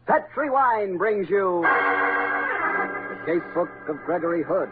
Petri Wine brings you the Casebook of Gregory Hood.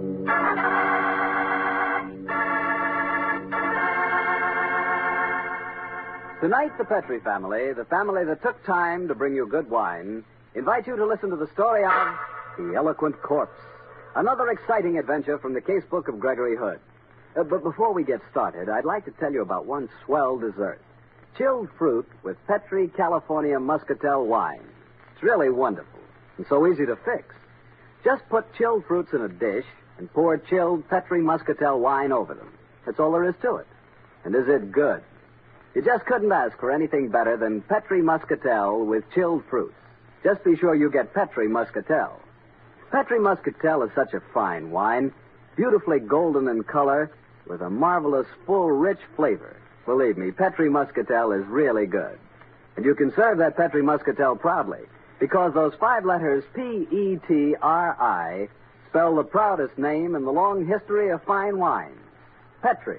Tonight, the Petri family, the family that took time to bring you good wine, invite you to listen to the story of The Eloquent Corpse, another exciting adventure from the Casebook of Gregory Hood. But before we get started, I'd like to tell you about one swell dessert. Chilled fruit with Petri California Muscatel wine. It's really wonderful and so easy to fix. Just put chilled fruits in a dish and pour chilled Petri Muscatel wine over them. That's all there is to it. And is it good? You just couldn't ask for anything better than Petri Muscatel with chilled fruits. Just be sure you get Petri Muscatel. Petri Muscatel is such a fine wine, beautifully golden in color, with a marvelous, full, rich flavor. Believe me, Petri Muscatel is really good. And you can serve that Petri Muscatel proudly, because those 5 letters P-E-T-R-I spell the proudest name in the long history of fine wine. Petri.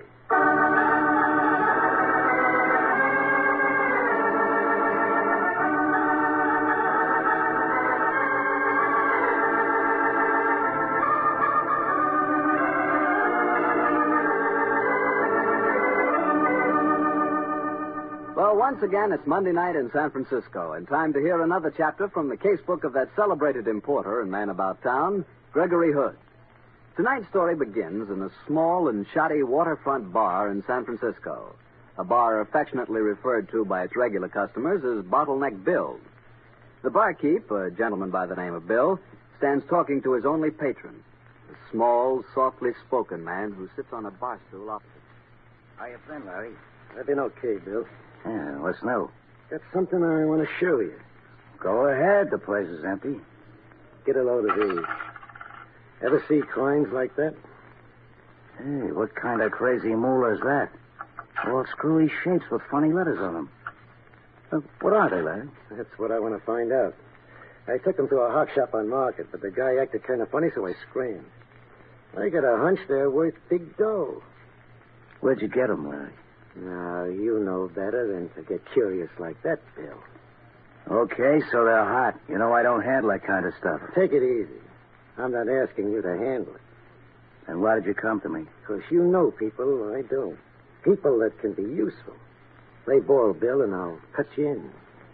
Once again, it's Monday night in San Francisco, and time to hear another chapter from the casebook of that celebrated importer and man about town, Gregory Hood. Tonight's story begins in a small and shoddy waterfront bar in San Francisco, a bar affectionately referred to by its regular customers as Bottleneck Bill. The barkeep, a gentleman by the name of Bill, stands talking to his only patron, a small, softly spoken man who sits on a bar stool opposite. How you been, Larry? I've been okay, Bill. Yeah, what's new? Got something I want to show you. Go ahead. The place is empty. Get a load of these. Ever see coins like that? Hey, what kind of crazy moolah is that? All screwy shapes with funny letters on them. What are they, Larry? That's what I want to find out. I took them to a hawk shop on Market, but the guy acted kind of funny, so I screamed. I got a hunch they're worth big dough. Where'd you get them, Larry? Now, you know better than to get curious like that, Bill. Okay, so they're hot. You know I don't handle that kind of stuff. Take it easy. I'm not asking you to handle it. And why did you come to me? Because you know people I don't. People that can be useful. Play ball, Bill, and I'll cut you in.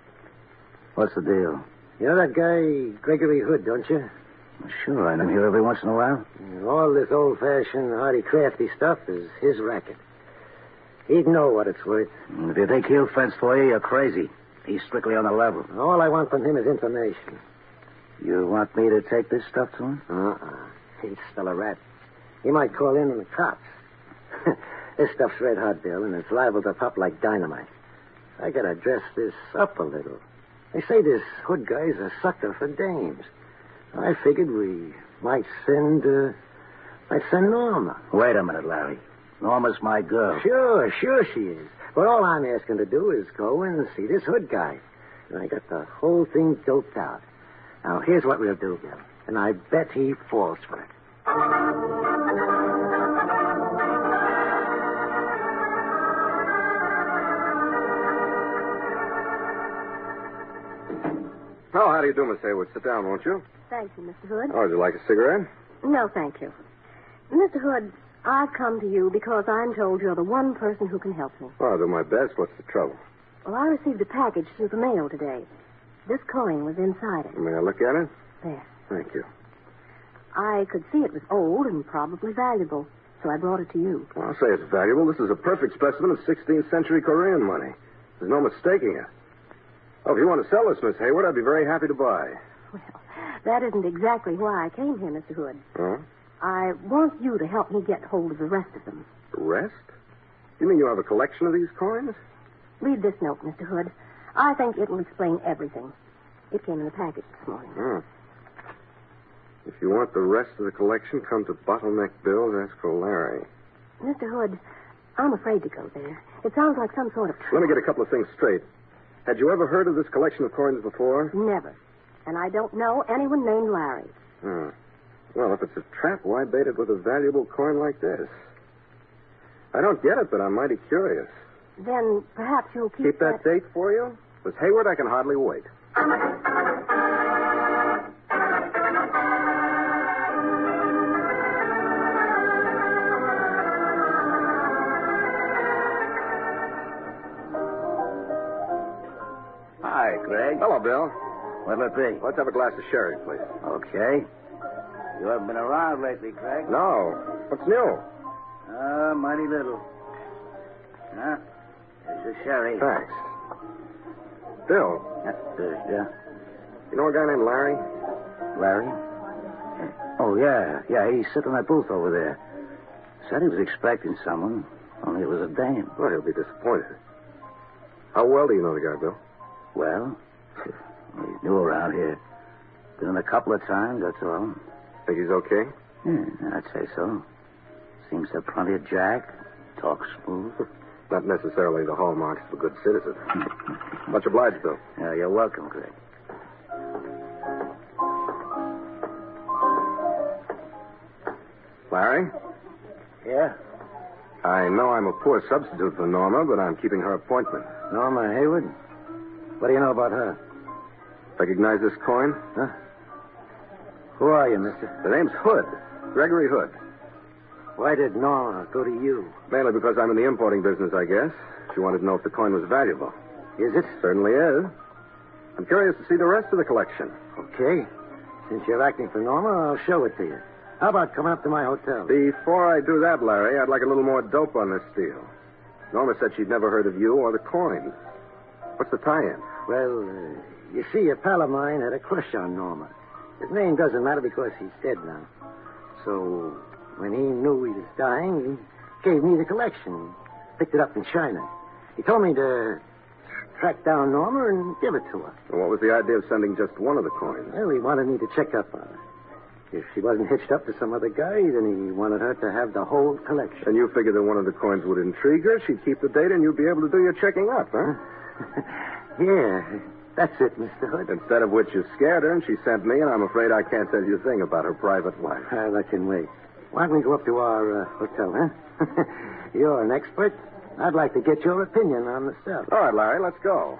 What's the deal? You know that guy, Gregory Hood, don't you? Sure, I know him here every once in a while. All this old-fashioned, hardy, crafty stuff is his racket. He'd know what it's worth. If you think he'll fence for you, you're crazy. He's strictly on the level. All I want from him is information. You want me to take this stuff to him? He's still a rat. He might call in the cops. This stuff's red hot, Bill, and it's liable to pop like dynamite. I gotta dress this up a little. They say this Hood guy's a sucker for dames. I figured we might send Norma. Wait a minute, Larry. Norma's my girl. Sure she is. But all I'm asking to do is go and see this Hood guy. And I got the whole thing doped out. Now, here's what we'll do, Bill. And I bet he falls for it. Oh, how do you do, Miss Hayward? Sit down, won't you? Thank you, Mr. Hood. Oh, would you like a cigarette? No, thank you. Mr. Hood, I've come to you because I'm told you're the one person who can help me. Well, I'll do my best. What's the trouble? Well, I received a package through the mail today. This coin was inside it. May I look at it? There. Thank you. I could see it was old and probably valuable, so I brought it to you. Well, I'll say it's valuable. This is a perfect specimen of 16th century Korean money. There's no mistaking it. Oh, if you want to sell this, Miss Hayward, I'd be very happy to buy. Well, that isn't exactly why I came here, Mr. Hood. Huh? I want you to help me get hold of the rest of them. The rest? You mean you have a collection of these coins? Read this note, Mr. Hood. I think it will explain everything. It came in the package this morning. Oh. If you want the rest of the collection, come to Bottleneck Bill's, ask for Larry. Mr. Hood, I'm afraid to go there. It sounds like some sort of trap. Let me get a couple of things straight. Had you ever heard of this collection of coins before? Never. And I don't know anyone named Larry. Oh. Well, if it's a trap, why bait it with a valuable coin like this? I don't get it, but I'm mighty curious. Then perhaps you'll Keep that date for you? Miss Hayward, I can hardly wait. Hi, Greg. Hello, Bill. What'll it be? Let's have a glass of sherry, please. Okay. You haven't been around lately, Greg? No. What's new? Mighty little. Here's your sherry. Thanks. Bill, Yeah. you know a guy named Larry? Larry? Oh, yeah. Yeah, he's sitting in that booth over there. Said he was expecting someone, only it was a dame. Well, he'll be disappointed. How well do you know the guy, Bill? Well, he's new around here. Been in a couple of times, that's all. Think he's okay? Yeah, I'd say so. Seems to have plenty of jack. Talks smooth. Not necessarily the hallmarks of a good citizen. Much obliged, Bill. Yeah, you're welcome, Greg. Larry? Yeah? I know I'm a poor substitute for Norma, but I'm keeping her appointment. Norma Hayward? What do you know about her? Recognize this coin? Huh? Who are you, mister? The name's Hood. Gregory Hood. Why did Norma go to you? Mainly because I'm in the importing business, I guess. She wanted to know if the coin was valuable. Is it? Certainly is. I'm curious to see the rest of the collection. Okay. Since you're acting for Norma, I'll show it to you. How about coming up to my hotel? Before I do that, Larry, I'd like a little more dope on this deal. Norma said she'd never heard of you or the coin. What's the tie-in? Well, you see, a pal of mine had a crush on Norma. His name doesn't matter because he's dead now. So, when he knew he was dying, he gave me the collection. Picked it up in China. He told me to track down Norma and give it to her. And what was the idea of sending just one of the coins? Well, he wanted me to check up on her. If she wasn't hitched up to some other guy, then he wanted her to have the whole collection. And you figured that one of the coins would intrigue her, she'd keep the data, and you'd be able to do your checking up, huh? Yeah, that's it, Mr. Hood. Instead of which you scared her, and she sent me, and I'm afraid I can't tell you a thing about her private life. I can wait. Why don't we go up to our hotel, huh? You're an expert. I'd like to get your opinion on the stuff. All right, Larry, let's go.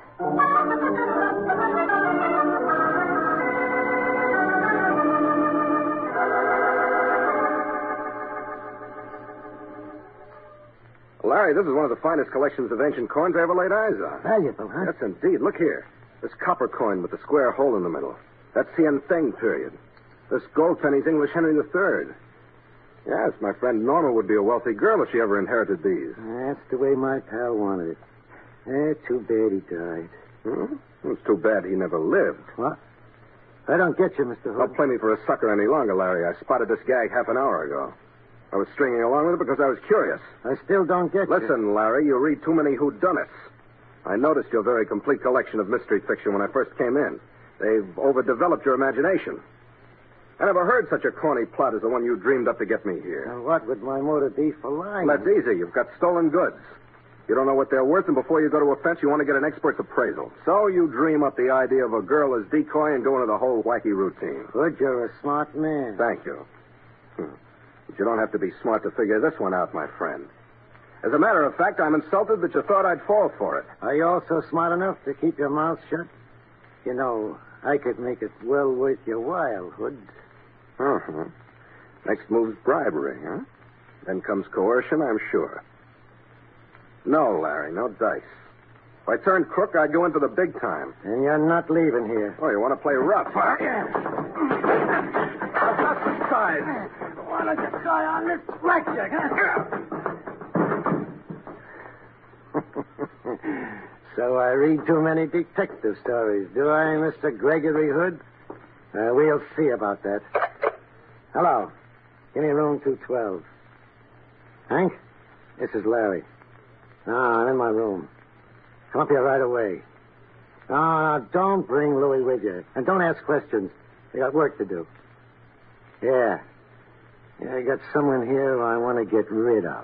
Larry, this is one of the finest collections of ancient coins I ever laid eyes on. Valuable, huh? Yes, indeed. Look here. This copper coin with the square hole in the middle. That's Hien Feng period. This gold penny's English Henry III. Yes, my friend Norma would be a wealthy girl if she ever inherited these. That's the way my pal wanted it. Too bad he died. It's too bad he never lived. What? I don't get you, Mr. Hood. Don't play me for a sucker any longer, Larry. I spotted this gag half an hour ago. I was stringing along with it because I was curious. I still don't get you. Listen, Larry, you read too many whodunits. I noticed your very complete collection of mystery fiction when I first came in. They've overdeveloped your imagination. I never heard such a corny plot as the one you dreamed up to get me here. Now, what would my motive be for lying? That's easy. You've got stolen goods. You don't know what they're worth, and before you go to a fence, you want to get an expert's appraisal. So you dream up the idea of a girl as decoy and go into the whole wacky routine. Hood, you're a smart man. Thank you. But you don't have to be smart to figure this one out, my friend. As a matter of fact, I'm insulted that you thought I'd fall for it. Are you also smart enough to keep your mouth shut? You know, I could make it well worth your while, Hood. Uh-huh. Next move's bribery, huh? Then comes coercion, I'm sure. No, Larry, no dice. If I turned crook, I'd go in for the big time. And you're not leaving here. Oh, you want to play rough, huh? That's the size. Why don't you try on this blackjack, huh? So I read too many detective stories, do I, Mr. Gregory Hood? We'll see about that. Hello. Give me room 212. Hank? This is Larry. No, I'm in my room. Come up here right away. No, don't bring Louie with you. And don't ask questions. They got work to do. Yeah, I got someone here who I want to get rid of.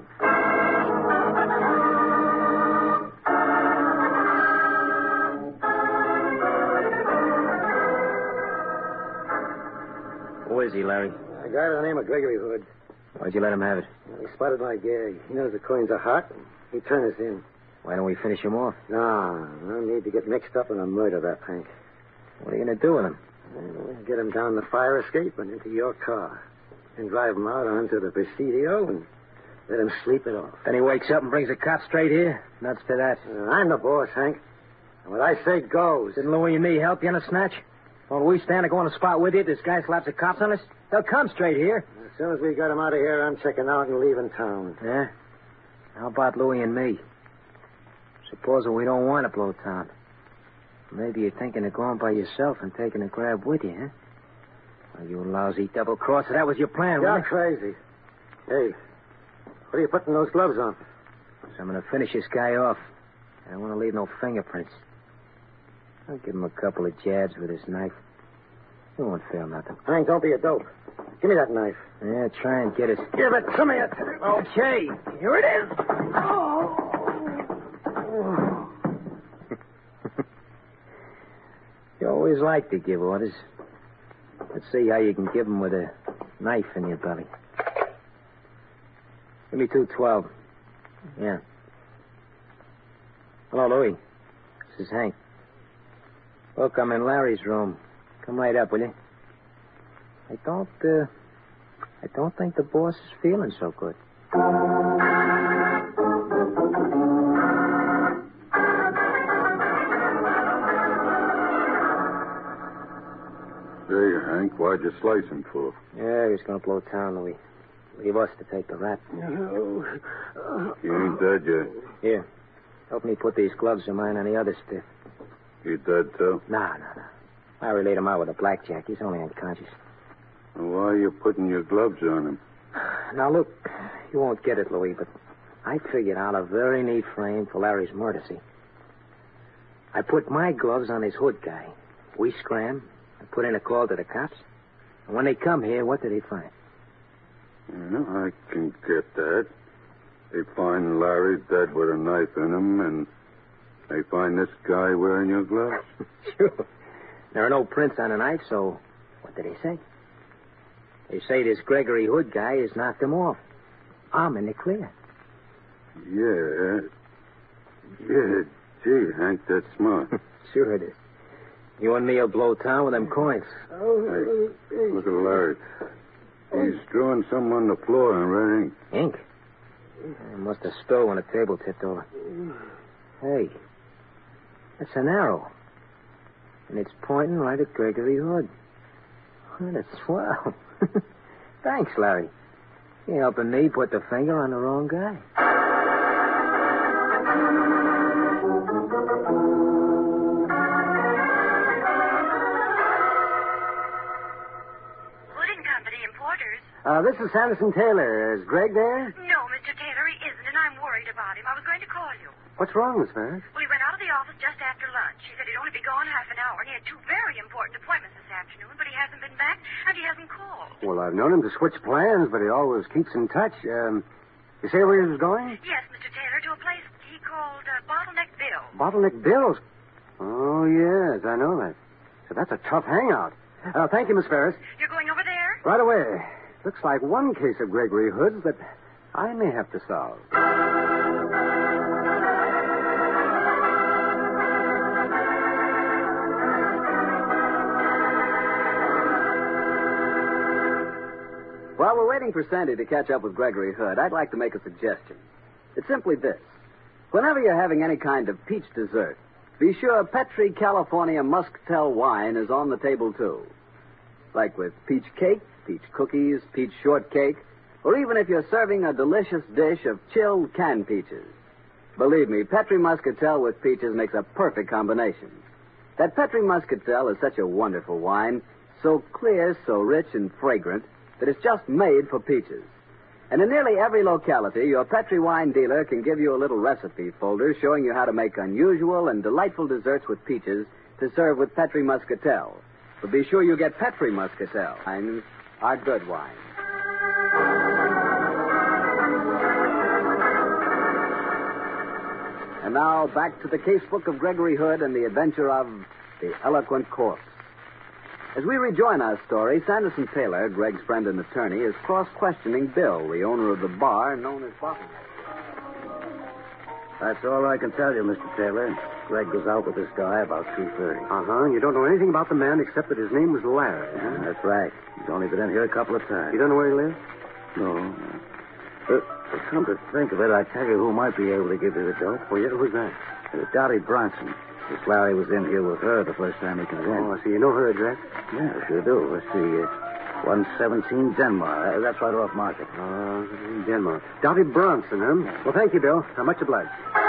Who is he, Larry? A guy by the name of Gregory Hood. Why'd you let him have it? He spotted my gag. He knows the coins are hot. He turned us in. Why don't we finish him off? No need to get mixed up in a murder, that Hank. What are you going to do with him? We'll get him down the fire escape and into your car. And drive him out onto the Presidio and let him sleep it off. Then he wakes up and brings the cops straight here? Nuts to that. I'm the boss, Hank. What I say goes. Didn't Louie and me help you in a snatch? Don't we stand to go on the spot with you? This guy slaps the cops on us? They'll come straight here. As soon as we get him out of here, I'm checking out and leaving town. Yeah? How about Louie and me? Supposing we don't want to blow town. Maybe you're thinking of going by yourself and taking a grab with you, huh? Well, you lousy double-crosser. That was your plan, You're wasn't it? crazy. Hey, what are you putting those gloves on? So I'm going to finish this guy off. I don't want to leave no fingerprints. I'll give him a couple of jabs with his knife. He won't fail nothing. Hank, don't be a dope. Give me that knife. Yeah, try and get us. Give it to me. Okay, here it is. You always like to give orders. Let's see how you can give them with a knife in your belly. Give me 212. Yeah. Hello, Louie. This is Hank. Look, I'm in Larry's room. Come right up, will you? I don't think the boss is feeling so good. Hey, Hank, why'd you slice him for? Yeah, he's going to blow town, Louie. Leave us to take the rap. He ain't dead yet. Here. Help me put these gloves of mine on the other stiff. He dead, too? No. Larry laid him out with a blackjack. He's only unconscious. Well, why are you putting your gloves on him? Now, look, you won't get it, Louie, but I figured out a very neat frame for Larry's murder scene. I put my gloves on his hood guy. We scram. I put in a call to the cops. And when they come here, what do they find? Yeah, I can get that. They find Larry dead with a knife in him, and they find this guy wearing your gloves? Sure. There are no prints on a knife, so what do they say? They say this Gregory Hood guy has knocked him off. I'm in the clear. Yeah. Gee, Hank, that's smart. Sure it is. You and me will blow town with them coins. Hey, look at Larry. He's drawing something on the floor in red ink. Ink? I must have spilled when the table tipped over. Hey, that's an arrow. And it's pointing right at Gregory Hood. Oh, that's swell. Thanks, Larry. You're helping me put the finger on the wrong guy. Wood and Company Importers. This is Sanderson Taylor. Is Greg there? No, Mr. Taylor, he isn't, and I'm worried about him. I was going to call you. What's wrong, Miss Ferris? Well, he went out of the office just after lunch. He said he'd only be gone half an hour, and he had two very important appointments this afternoon, but he hasn't been back, and he hasn't called. Well, I've known him to switch plans, but he always keeps in touch. You say where he was going? Yes, Mr. Taylor, to a place he called Bottleneck Bill. Bottleneck Bill's. Oh, yes, I know that. So that's a tough hangout. Thank you, Miss Ferris. You're going over there? Right away. Looks like one case of Gregory Hood's that I may have to solve. While we're waiting for Sandy to catch up with Gregory Hood, I'd like to make a suggestion. It's simply this. Whenever you're having any kind of peach dessert, be sure Petri California Muscatel wine is on the table, too. Like with peach cake, peach cookies, peach shortcake, or even if you're serving a delicious dish of chilled canned peaches. Believe me, Petri Muscatel with peaches makes a perfect combination. That Petri Muscatel is such a wonderful wine, so clear, so rich and fragrant, that it's just made for peaches. And in nearly every locality, your Petri wine dealer can give you a little recipe folder showing you how to make unusual and delightful desserts with peaches to serve with Petri Muscatel. But be sure you get Petri Muscatel. Wines are good wine. And now back to the casebook of Gregory Hood and the adventure of the Eloquent Corpse. As we rejoin our story, Sanderson Taylor, Greg's friend and attorney, is cross-questioning Bill, the owner of the bar known as Bottleneck. That's all I can tell you, Mr. Taylor. Greg was out with this guy about 2:30. And you don't know anything about the man except that his name was Larry, huh? That's right. He's only been in here a couple of times. You don't know where he lives? No. But come to think of it, I tell you who might be able to give you the dope. Oh, yeah? Who's that? Dottie Bronson. This Larry was in here with her the first time he came in. Oh, so you know her address? Yeah, sure do. Let's see. 117 Denmark. That's right off Market. Denmark. Dottie Bronson, huh? Well, thank you, Bill. I'm much obliged.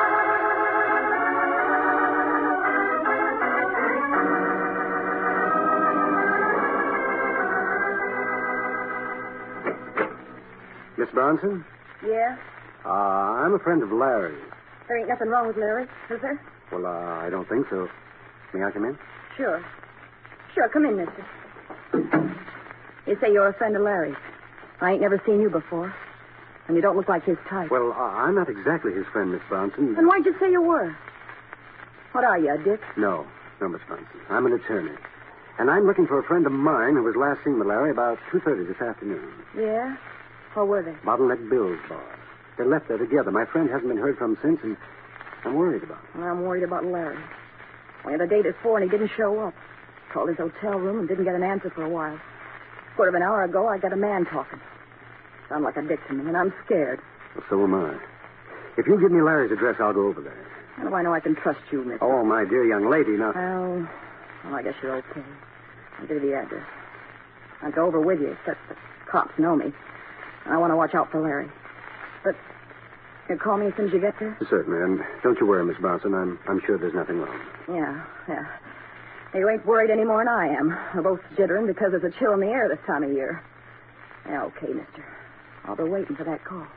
Miss Bronson? Yeah? I'm a friend of Larry's. There ain't nothing wrong with Larry, is there? Well, I don't think so. May I come in? Sure. Sure, come in, mister. You say you're a friend of Larry's. I ain't never seen you before. And you don't look like his type. Well, I'm not exactly his friend, Miss Bronson. Then why'd you say you were? What are you, a dick? No, Miss Bronson. I'm an attorney. And I'm looking for a friend of mine who was last seen with Larry about 2:30 this afternoon. Yeah? Where were they? Bottleneck Bill's bar. They left there together. My friend hasn't been heard from since, and I'm worried about him. Well, I'm worried about Larry. We had a date at 4 and he didn't show up. Called his hotel room and didn't get an answer for a while. Quarter of an hour ago, I got a man talking. Sound like a dick to me, and I'm scared. Well, so am I. If you'll give me Larry's address, I'll go over there. How do I know I can trust you, mister? Oh, my dear young lady, now... Well, I guess you're okay. I'll give you the address. I'll go over with you, except the cops know me. And I want to watch out for Larry. But you'll call me as soon as you get there? Certainly, and don't you worry, Miss Bronson. I'm sure there's nothing wrong. Yeah. You ain't worried any more than I am. We're both jittering because there's a chill in the air this time of year. Yeah, okay, mister. I'll be waiting for that call.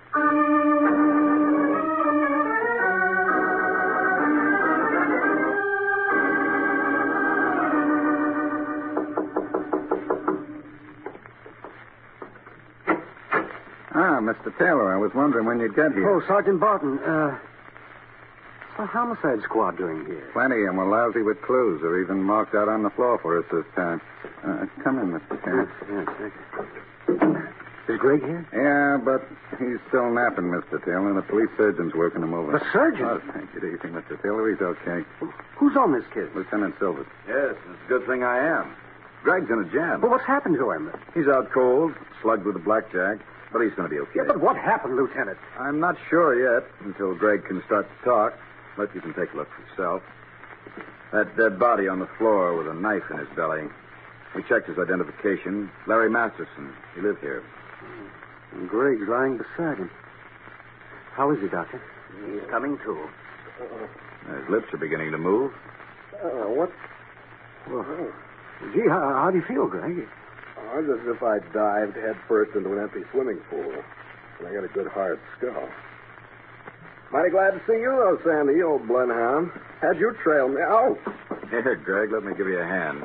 Mr. Taylor, I was wondering when you'd get here. Oh, Sergeant Barton, what's the homicide squad doing here? Plenty, and we're lousy with clues. They're even marked out on the floor for us this time. Come in, Mr. Taylor. Yes, thank you. Is Greg here? Yeah, but he's still napping, Mr. Taylor. The police surgeon's working him over. The surgeon? Oh, take it easy, Mr. Taylor. He's okay. Who's on this case? Lieutenant Silvers. Yes, it's a good thing I am. Greg's in a jam. But what's happened to him? He's out cold, slugged with a blackjack, but he's going to be okay. Yeah, but what happened, Lieutenant? I'm not sure yet until Greg can start to talk. But you can take a look for yourself. That dead body on the floor with a knife in his belly. We checked his identification. Larry Masterson. He lived here. And Greg's lying beside him. How is he, Doctor? He's coming to. His lips are beginning to move. What? Well, gee, how do you feel, Greg? As if I dived head first into an empty swimming pool. And I got a good hard skull. Mighty glad to see you, though, Sandy, you old bloodhound. How'd you trail me? Oh! Here, Greg, let me give you a hand.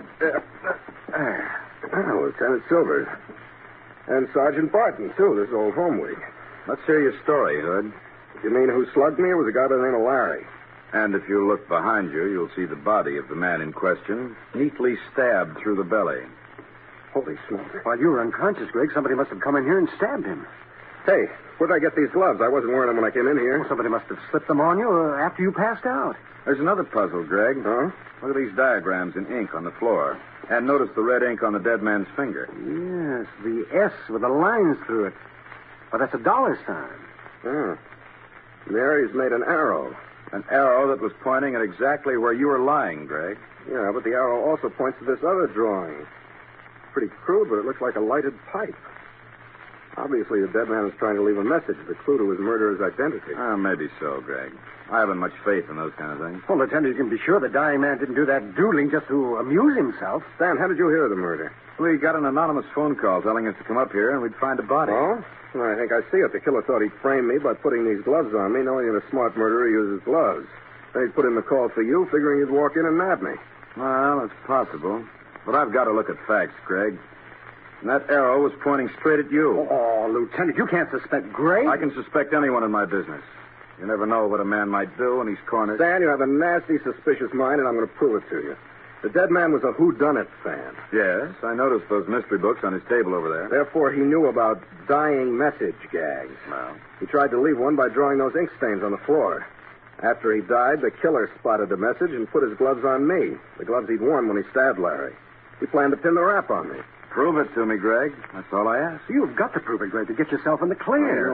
Lieutenant Silvers. And Sergeant Barton, too, this old home week. Let's hear your story, Hood. You mean who slugged me? It was a guy by the name of Larry. And if you look behind you, you'll see the body of the man in question, neatly stabbed through the belly. Holy smoke. While you were unconscious, Greg, somebody must have come in here and stabbed him. Hey, where'd I get these gloves? I wasn't wearing them when I came in here. Well, somebody must have slipped them on you after you passed out. There's another puzzle, Greg. Huh? Look at these diagrams in ink on the floor. And notice the red ink on the dead man's finger. Yes, the S with the lines through it. Well, that's a dollar sign. Oh. Mary's made an arrow. An arrow that was pointing at exactly where you were lying, Greg. Yeah, but the arrow also points to this other drawing. Pretty crude, but it looks like a lighted pipe. Obviously, the dead man was trying to leave a message, the clue to his murderer's identity. Maybe so, Greg. I haven't much faith in those kind of things. Well, Lieutenant, you can be sure the dying man didn't do that doodling just to amuse himself. Stan, how did you hear of the murder? We got an anonymous phone call telling us to come up here and we'd find a body. Oh? Well, I think I see it. The killer thought he'd frame me by putting these gloves on me, knowing that a smart murderer uses gloves. Then he'd put in the call for you, figuring you'd walk in and nab me. Well, it's possible. But I've got to look at facts, Greg. And that arrow was pointing straight at you. Oh, Lieutenant, you can't suspect Greg. I can suspect anyone in my business. You never know what a man might do when he's cornered. Stan, you have a nasty, suspicious mind, and I'm going to prove it to you. The dead man was a whodunit fan. Yes, I noticed those mystery books on his table over there. Therefore, he knew about dying message gags. Well, he tried to leave one by drawing those ink stains on the floor. After he died, the killer spotted the message and put his gloves on me, the gloves he'd worn when he stabbed Larry. He planned to pin the rap on me. Prove it to me, Greg. That's all I ask. You've got to prove it, Greg, to get yourself in the clear.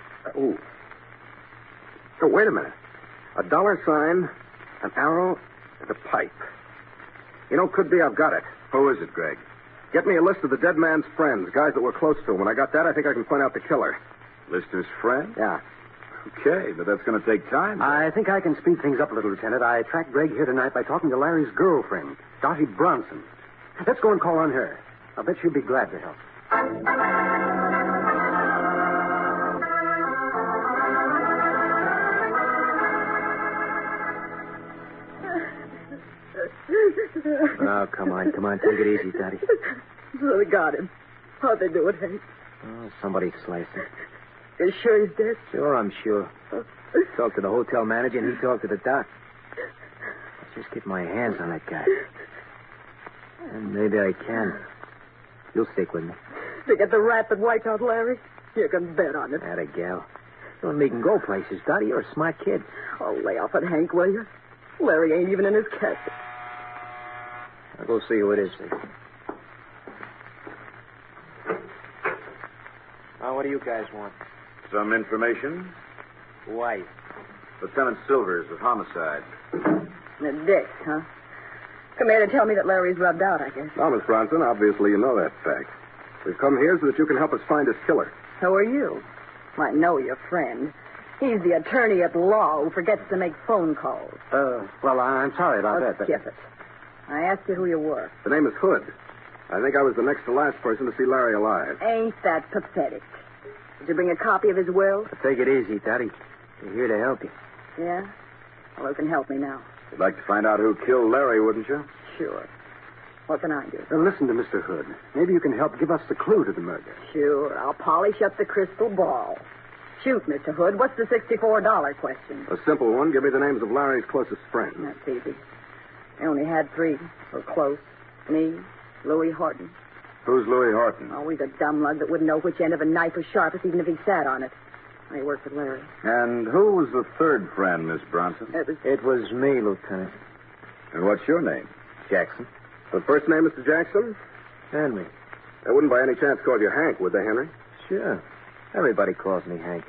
Oh, wait a minute. A dollar sign, an arrow, The pipe. You know, could be I've got it. Who is it, Greg? Get me a list of the dead man's friends, guys that were close to him. When I got that, I think I can point out the killer. Lister's friend? Yeah. Okay, but that's going to take time. I think I can speed things up a little, Lieutenant. I tracked Greg here tonight by talking to Larry's girlfriend, Dottie Bronson. Let's go and call on her. I'll bet she'll be glad to help. Oh, come on. Take it easy, Daddy. So they got him. How'd they do it, Hank? Oh, somebody sliced him. You sure he's dead? Sure, I'm sure. Talked to the hotel manager, and he talked to the doc. Let's just get my hands on that guy. And maybe I can. You'll stick with me. To get the rat that wiped out Larry? You can bet on it. Atta gal. You and me can go places, Dottie. You're a smart kid. Oh, lay off it, Hank, will you? Larry ain't even in his casket. I'll go see who it is, see. What do you guys want? Some information? Why? Lieutenant Silvers of Homicide. The dick, huh? Come here to tell me that Larry's rubbed out, I guess. Now, Miss Bronson, obviously you know that fact. We've come here so that you can help us find his killer. So are you. I know your friend. He's the attorney at law who forgets to make phone calls. Well, I'm sorry about that. Skip it. I asked you who you were. The name is Hood. I think I was the next to last person to see Larry alive. Ain't that pathetic? Did you bring a copy of his will? Take it easy, Daddy. We're here to help you. Yeah? Well, who can help me now? You'd like to find out who killed Larry, wouldn't you? Sure. What can I do? Listen to Mr. Hood. Maybe you can help give us the clue to the murder. Sure. I'll polish up the crystal ball. Shoot, Mr. Hood. What's the $64 question? A simple one. Give me the names of Larry's closest friends. That's easy. I only had 3. Or close. Me, Louis Horton. Who's Louis Horton? Always a dumb lug that wouldn't know which end of a knife was sharpest, even if he sat on it. I worked with Larry. And who was the third friend, Miss Bronson? It was me, Lieutenant. And what's your name? Jackson. The first name, Mr. Jackson? Henry. They wouldn't by any chance call you Hank, would they, Henry? Sure. Everybody calls me Hank.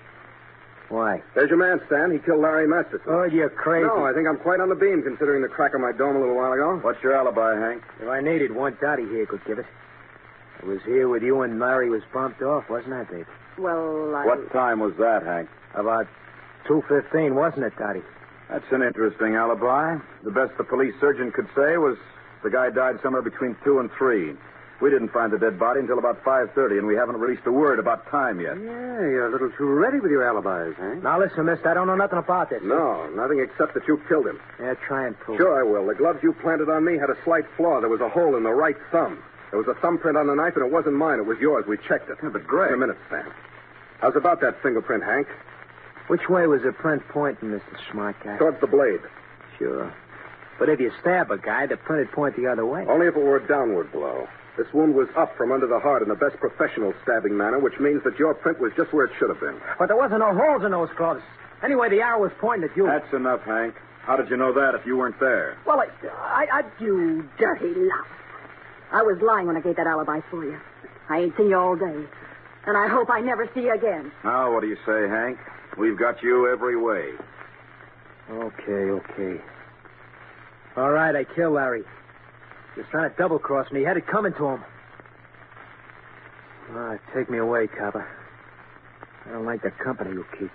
Why? There's your man, Stan. He killed Larry Masterson. Oh, you're crazy. No, I think I'm quite on the beam, considering the crack of my dome a little while ago. What's your alibi, Hank? If I needed one, Dottie here could give it. I was here with you when Larry was bumped off, wasn't I, babe? Well, What time was that, Hank? About 2:15, wasn't it, Dottie? That's an interesting alibi. The best the police surgeon could say was the guy died somewhere between 2 and 3. We didn't find the dead body until about 5:30, and we haven't released a word about time yet. Yeah, you're a little too ready with your alibis, eh? Now, listen, mister, I don't know nothing about this. No, nothing except that you killed him. Yeah, try and prove Sure I will. The gloves you planted on me had a slight flaw. There was a hole in the right thumb. There was a thumbprint on the knife, and it wasn't mine. It was yours. We checked it. Yeah, but Greg... In a minute, Stan. How's about that fingerprint, Hank? Which way was the print pointing, Mr. Smart Guy? Towards the blade. Sure. But if you stab a guy, the print would point the other way. Only if it were a downward blow. This wound was up from under the heart in the best professional stabbing manner, which means that your print was just where it should have been. But there wasn't no holes in those gloves. Anyway, the arrow was pointing at you. That's enough, Hank. How did you know that if you weren't there? Well, you dirty lout. I was lying when I gave that alibi for you. I ain't seen you all day. And I hope I never see you again. Now, what do you say, Hank? We've got you every way. Okay. All right, I killed Larry. He was trying to double-cross me. He had it coming to him. All right, take me away, copper. I don't like the company you keep.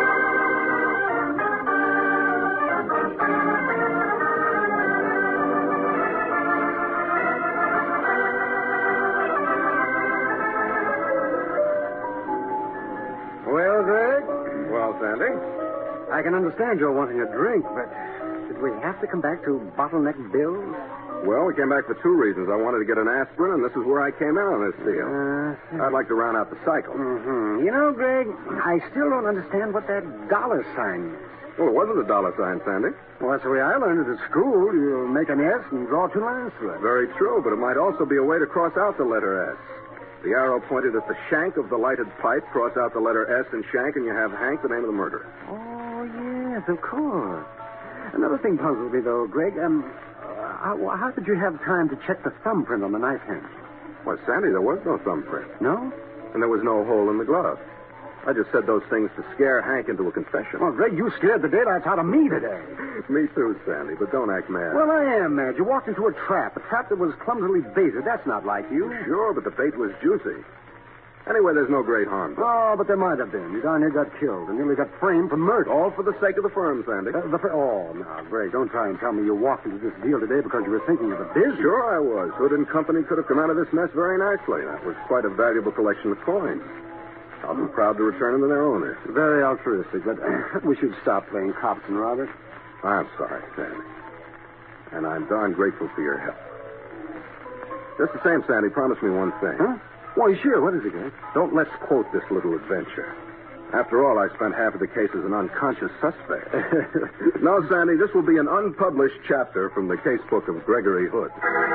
Well, Greg, Well, Sandy? I can understand you're wanting a drink, but did we have to come back to bottleneck bills? Well, we came back for 2 reasons. I wanted to get an aspirin, and this is where I came in on this deal. I'd like to round out the cycle. Mm-hmm. You know, Greg, I still don't understand what that dollar sign is. Well, it wasn't a dollar sign, Sandy. Well, that's the way I learned it at school. You make an S and draw 2 lines through it. Very true, but it might also be a way to cross out the letter S. The arrow pointed at the shank of the lighted pipe. Cross out the letter S and shank, and you have Hank, the name of the murderer. Oh, yes, of course. Another thing puzzles me, though, Greg. How did you have time to check the thumbprint on the knife handle? Well, Sandy, there was no thumbprint. No? And there was no hole in the glove. I just said those things to scare Hank into a confession. Well, Greg, you scared the daylights out of me today. Me too, Sandy, but don't act mad. Well, I am mad. You walked into a trap that was clumsily baited. That's not like you. Sure, but the bait was juicy. Anyway, there's no great harm done. Oh, but there might have been. You down here got killed and nearly got framed for murder. All for the sake of the firm, Sandy. Oh, now, Greg, don't try and tell me you walked into this deal today because you were thinking of the business. Sure I was. Hood and Company could have come out of this mess very nicely. That was quite a valuable collection of coins. I'll be proud to return them to their owners. Very altruistic, but we should stop playing cops and robbers. I'm sorry, Sandy. And I'm darn grateful for your help. Just the same, Sandy, promise me one thing. Huh? Why, sure. What is it, Greg? Don't let's quote this little adventure. After all, I spent half of the case as an unconscious suspect. No, Sandy, this will be an unpublished chapter from the casebook of Gregory Hood.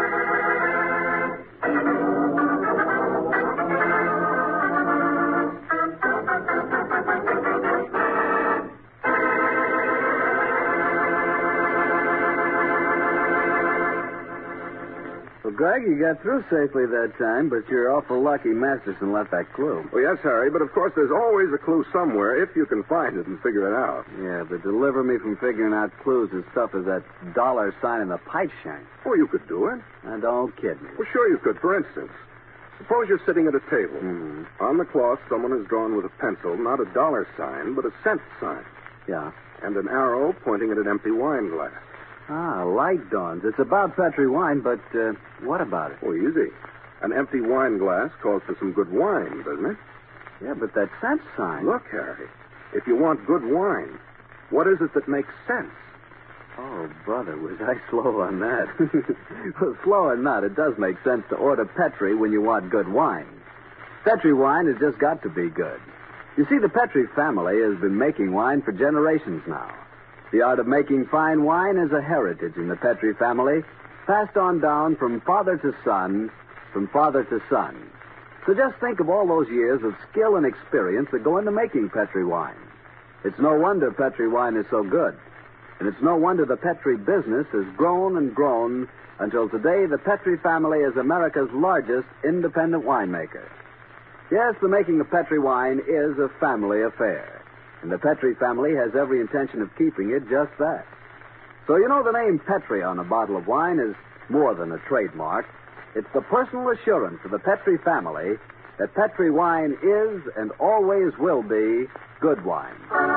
Greg, you got through safely that time, but you're awful lucky Masterson left that clue. Well, yes, Harry, but of course there's always a clue somewhere if you can find it and figure it out. Yeah, but deliver me from figuring out clues as tough as that dollar sign in the pipe shank. Well, you could do it. Now, don't kid me. Well, sure you could. For instance, suppose you're sitting at a table. Mm-hmm. On the cloth, someone has drawn with a pencil not a dollar sign, but a cent sign. Yeah. And an arrow pointing at an empty wine glass. Ah, light dawns. It's about Petri wine, but what about it? Oh, easy. An empty wine glass calls for some good wine, doesn't it? Yeah, but that cent sign. Look, Harry, if you want good wine, what is it that makes sense? Oh, brother, was I slow on that? Well, slow or not, it does make sense to order Petri when you want good wine. Petri wine has just got to be good. You see, the Petri family has been making wine for generations now. The art of making fine wine is a heritage in the Petri family, passed on down from father to son, from father to son. So just think of all those years of skill and experience that go into making Petri wine. It's no wonder Petri wine is so good. And it's no wonder the Petri business has grown and grown until today the Petri family is America's largest independent winemaker. Yes, the making of Petri wine is a family affair. And the Petri family has every intention of keeping it just that. So you know the name Petri on a bottle of wine is more than a trademark. It's the personal assurance of the Petri family that Petri wine is and always will be good wine.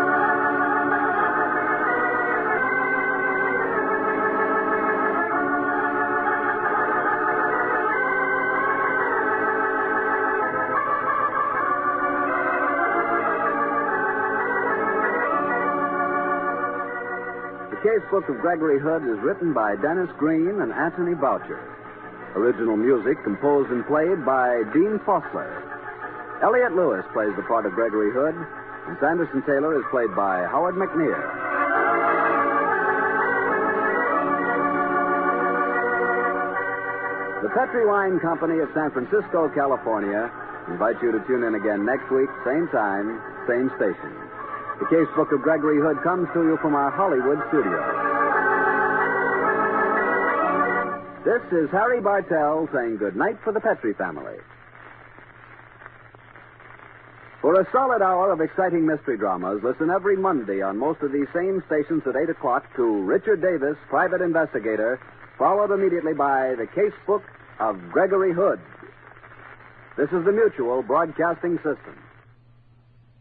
The Casebook of Gregory Hood is written by Dennis Green and Anthony Boucher. Original music composed and played by Dean Fossler. Elliot Lewis plays the part of Gregory Hood, and Sanderson Taylor is played by Howard McNear. The Petri Wine Company of San Francisco, California, invites you to tune in again next week, same time, same station. The Casebook of Gregory Hood comes to you from our Hollywood studio. This is Harry Bartell saying good night for the Petri family. For a solid hour of exciting mystery dramas, listen every Monday on most of these same stations at 8 o'clock to Richard Davis, Private Investigator, followed immediately by the Casebook of Gregory Hood. This is the Mutual Broadcasting System.